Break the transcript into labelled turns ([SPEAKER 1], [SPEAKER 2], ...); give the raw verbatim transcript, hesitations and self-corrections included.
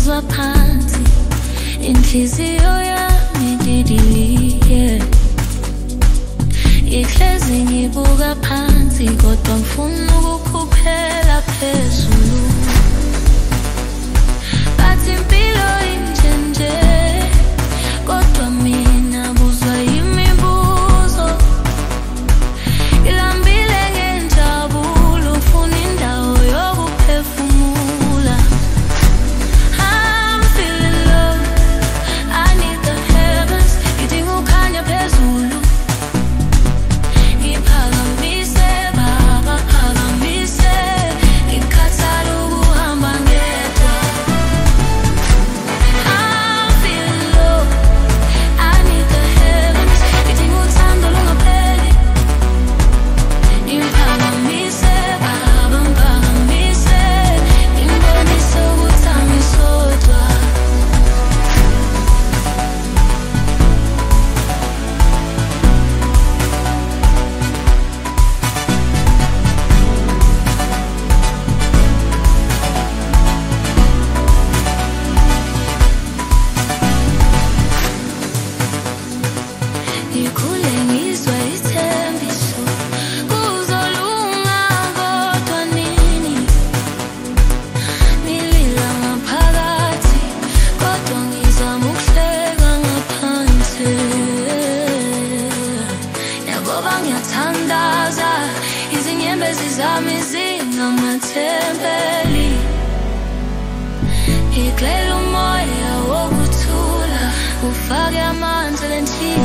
[SPEAKER 1] ngizwa phansi, inhliziyo yami didiliye. Ihlezi ngibuka phansi kodwa ngifuna ukukhuphela phezulu. Bathi impilo injenje kodwa mina buzwa yimibuzo. Ilambile ngenjabulo ufuna indawo yokuphefumula. I'm feeling low, I need the heavens. Ngidinga ukukhanya phezulu. Ngiphakamise baba, phakamise. Ngikhathala ukuhamba ngedwa. I'm feeling low, I need the heavens. Ngidinga uthando lungapheli. Ngiphakamise baba, phakamise. Ngibonise ukuthi angisodwa. Ngikhule ngizwa ithembiso, kuzolunga kodwa nini. Ngilila ngaphakathi kodwa ngizama ukuhleka ngaphansi. Nakuba ngiyathandaza, izinyembezi zami zingamathempeli. Ngigcwele umoya wokuthula, ufake amanzi lenhliziyo.